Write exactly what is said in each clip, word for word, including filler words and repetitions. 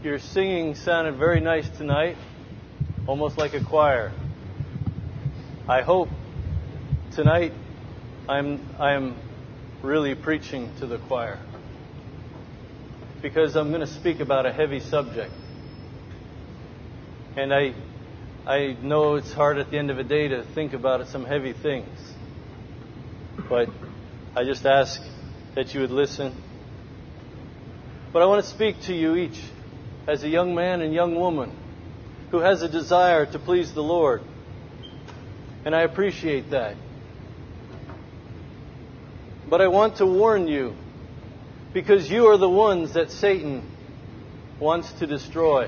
Your singing sounded very nice tonight, almost like a choir. I hope tonight I'm I'm really preaching to the choir, because I'm going to speak about a heavy subject. And I I know it's hard at the end of a day to think about some heavy things. But I just ask that you would listen. But I want to speak to you each as a young man and young woman who has a desire to please the Lord. And I appreciate that. But I want to warn you, because you are the ones that Satan wants to destroy.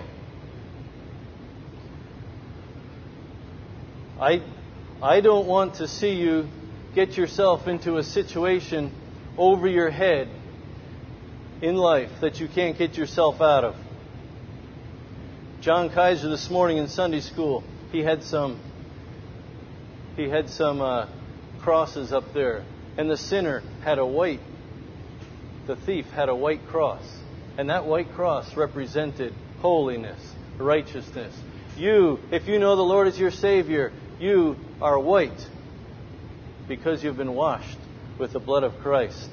I, I don't want to see you get yourself into a situation over your head in life that you can't get yourself out of. John Kaiser this morning in Sunday school, he had some he had some uh, crosses up there, and the sinner had a white, the thief had a white cross, and that white cross represented holiness, righteousness. You, if you know the Lord as your Savior, you are white because you've been washed with the blood of Christ.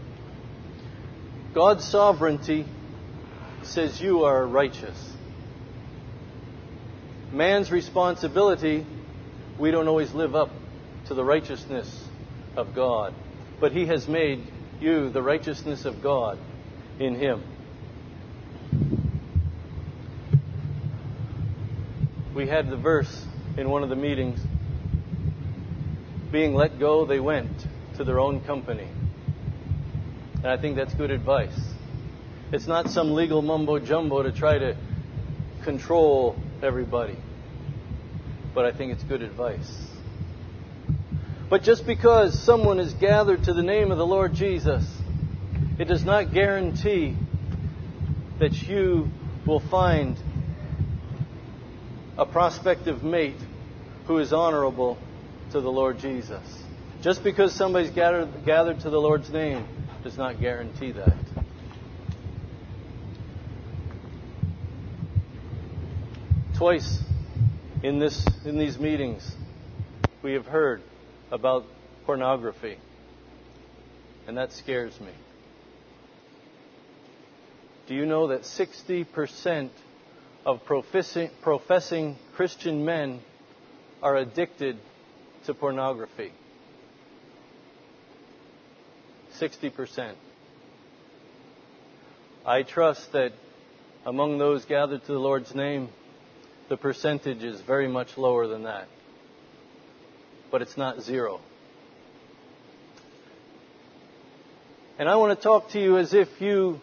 God's sovereignty says you are righteous. Man's responsibility, we don't always live up to the righteousness of God. But He has made you the righteousness of God in Him. We had the verse in one of the meetings, being let go, they went to their own company. And I think that's good advice. It's not some legal mumbo-jumbo to try to control everybody. But I think it's good advice. But just because someone is gathered to the name of the Lord Jesus, it does not guarantee that you will find a prospective mate who is honorable to the Lord Jesus. Just because somebody's gathered, gathered to the Lord's name does not guarantee that. Twice in this in these meetings, we have heard about pornography, and that scares me. Do you know that sixty percent of professing, professing Christian men are addicted to pornography? sixty percent. I trust that among those gathered to the Lord's name, the percentage is very much lower than that. But it's not zero. And I want to talk to you as if you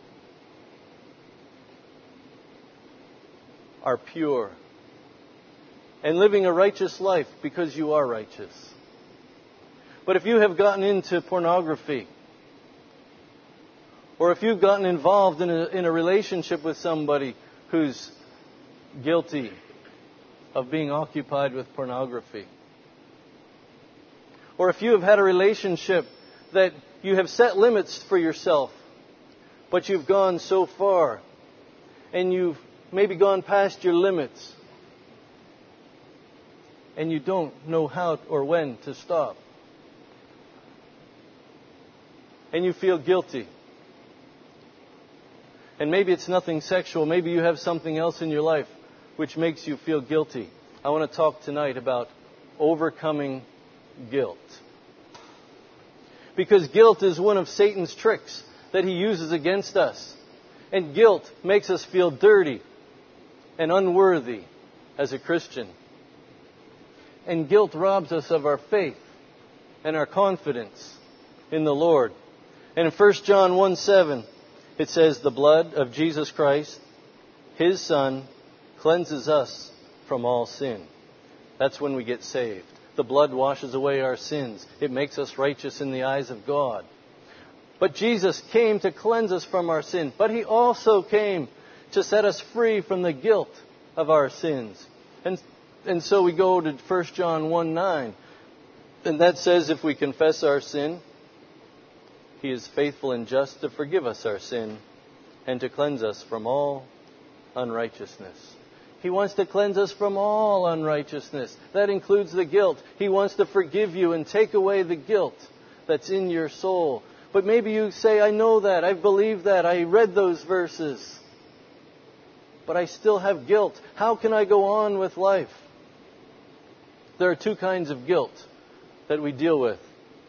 are pure and living a righteous life because you are righteous. But if you have gotten into pornography, or if you've gotten involved in a, in a relationship with somebody who's guilty of being occupied with pornography, or if you have had a relationship that you have set limits for yourself, but you've gone so far, and you've maybe gone past your limits, and you don't know how or when to stop, and you feel guilty. And maybe it's nothing sexual. Maybe you have something else in your life which makes you feel guilty. I want to talk tonight about overcoming guilt. Because guilt is one of Satan's tricks that he uses against us. And guilt makes us feel dirty and unworthy as a Christian. And guilt robs us of our faith and our confidence in the Lord. And in First John one seven, it says, the blood of Jesus Christ, His Son, cleanses us from all sin. That's when we get saved. The blood washes away our sins. It makes us righteous in the eyes of God. But Jesus came to cleanse us from our sin. But He also came to set us free from the guilt of our sins. And, and so we go to First John one nine. And that says, if we confess our sin, He is faithful and just to forgive us our sin and to cleanse us from all unrighteousness. He wants to cleanse us from all unrighteousness. That includes the guilt. He wants to forgive you and take away the guilt that's in your soul. But maybe you say, I know that, I believe that, I read those verses, but I still have guilt. How can I go on with life? There are two kinds of guilt that we deal with.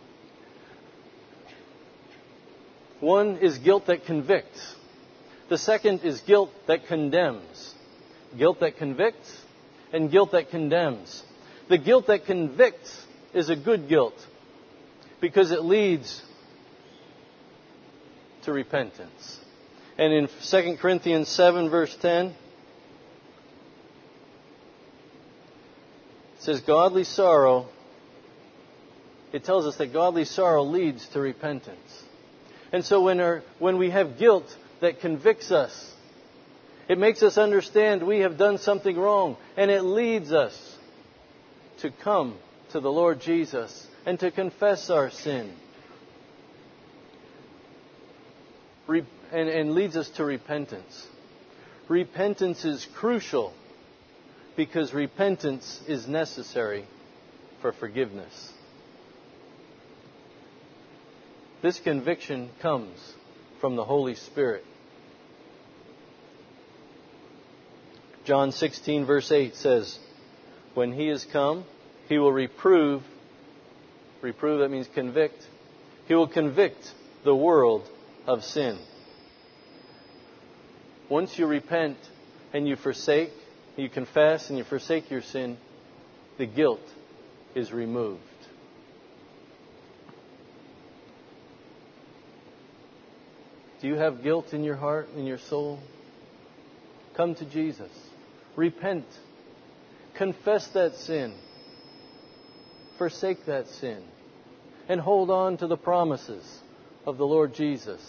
One is guilt that convicts. The second is guilt that condemns. Guilt that convicts and guilt that condemns. The guilt that convicts is a good guilt because it leads to repentance. And in Second Corinthians seven verse ten, it says godly sorrow, it tells us that godly sorrow leads to repentance. And so when, our, when we have guilt that convicts us, it makes us understand we have done something wrong, and it leads us to come to the Lord Jesus and to confess our sin. Re- and, and leads us to repentance. Repentance is crucial because repentance is necessary for forgiveness. This conviction comes from the Holy Spirit. John sixteen verse eight says, when He is come, He will reprove, reprove that means convict, He will convict the world of sin. Once you repent and you forsake, you confess and you forsake your sin, the guilt is removed. Do you have guilt in your heart, in your soul? Come to Jesus. Repent. Confess that sin. Forsake that sin. And hold on to the promises of the Lord Jesus.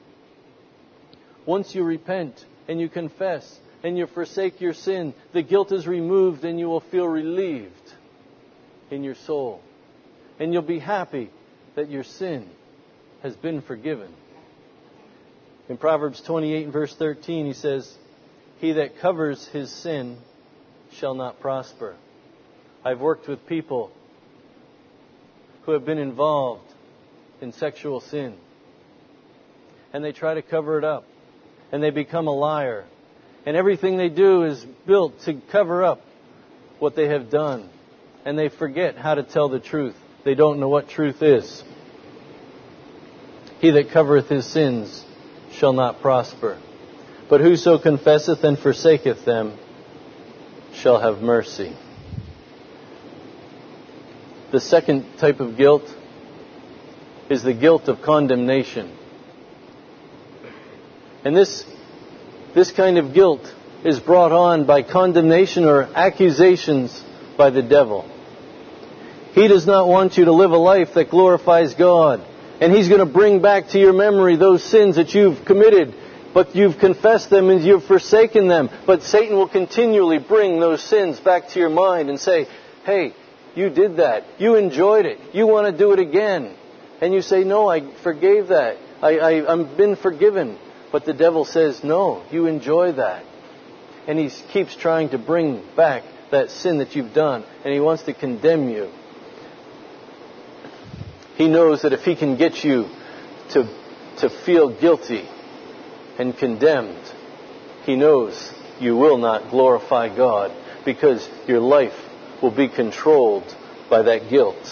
Once you repent and you confess and you forsake your sin, the guilt is removed and you will feel relieved in your soul. And you'll be happy that your sin has been forgiven. In Proverbs twenty-eight and verse thirteen, he says, he that covers his sin shall not prosper. I've worked with people who have been involved in sexual sin. And they try to cover it up. And they become a liar. And everything they do is built to cover up what they have done. And they forget how to tell the truth. They don't know what truth is. He that covereth his sins shall not prosper. But whoso confesseth and forsaketh them shall have mercy. The second type of guilt is the guilt of condemnation. And this, this kind of guilt is brought on by condemnation or accusations by the devil. He does not want you to live a life that glorifies God. And he's going to bring back to your memory those sins that you've committed, but you've confessed them and you've forsaken them. But Satan will continually bring those sins back to your mind and say, hey, you did that. You enjoyed it. You want to do it again. And you say, no, I forgave that. I, I, I've been forgiven. But the devil says, no, you enjoy that. And he keeps trying to bring back that sin that you've done. And he wants to condemn you. He knows that if he can get you to, to feel guilty and condemned, he knows you will not glorify God because your life will be controlled by that guilt.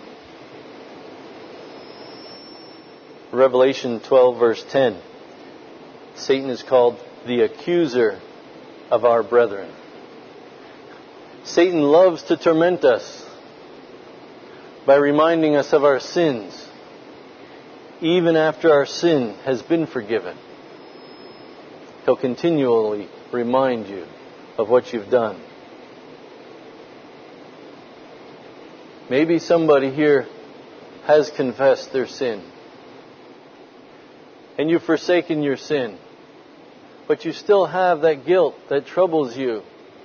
Revelation twelve verse ten. Satan is called the accuser of our brethren. Satan loves to torment us by reminding us of our sins, even after our sin has been forgiven. He'll continually remind you of what you've done. Maybe somebody here has confessed their sin, and you've forsaken your sin, but you still have that guilt that troubles you.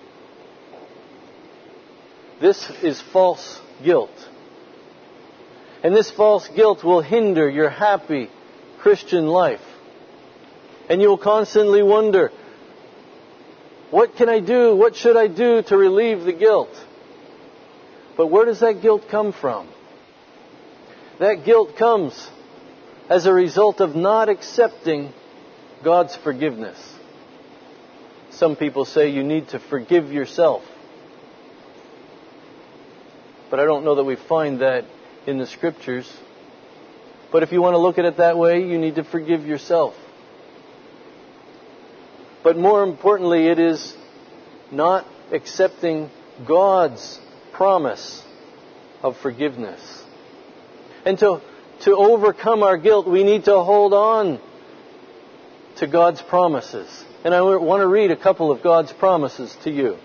This is false guilt. And this false guilt will hinder your happy Christian life. And you will constantly wonder, What can I do? What should I do to relieve the guilt? But where does that guilt come from? That guilt comes as a result of not accepting God's forgiveness. Some people say you need to forgive yourself. But I don't know that we find that in the Scriptures. But if you want to look at it that way, you need to forgive yourself. But more importantly, it is not accepting God's promise of forgiveness. And to, to overcome our guilt, we need to hold on to God's promises. And I want to read a couple of God's promises to you.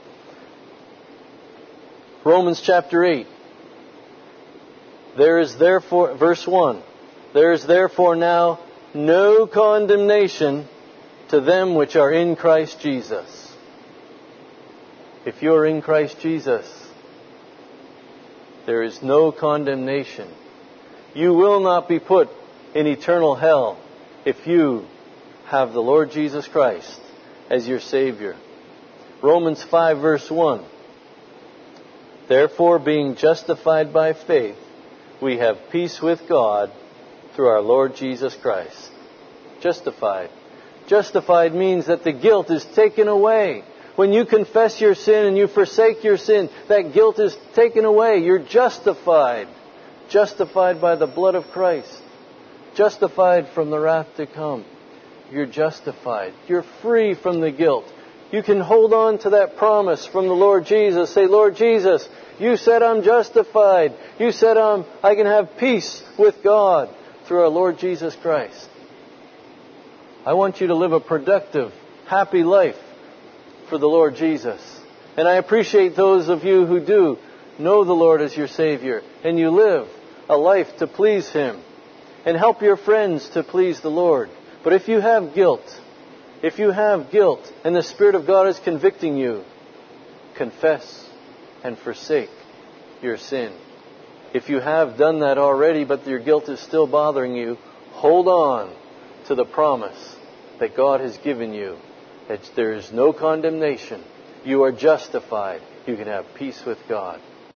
Romans chapter eight. There is therefore, verse one, there is therefore now no condemnation to them which are in Christ Jesus. If you're in Christ Jesus, there is no condemnation. You will not be put in eternal hell if you have the Lord Jesus Christ as your Savior. Romans five verse one. Therefore, being justified by faith, we have peace with God through our Lord Jesus Christ. Justified. Justified means that the guilt is taken away. When you confess your sin and you forsake your sin, that guilt is taken away. You're justified. Justified by the blood of Christ. Justified from the wrath to come. You're justified. You're free from the guilt. You can hold on to that promise from the Lord Jesus. Say, Lord Jesus, you said I'm justified. You said I'm, I can have peace with God through our Lord Jesus Christ. I want you to live a productive, happy life for the Lord Jesus. And I appreciate those of you who do know the Lord as your Savior. And you live a life to please Him. And help your friends to please the Lord. But if you have guilt, if you have guilt and the Spirit of God is convicting you, confess and forsake your sin. If you have done that already, but your guilt is still bothering you, hold on to the promise that God has given you, that there is no condemnation. You are justified. You can have peace with God.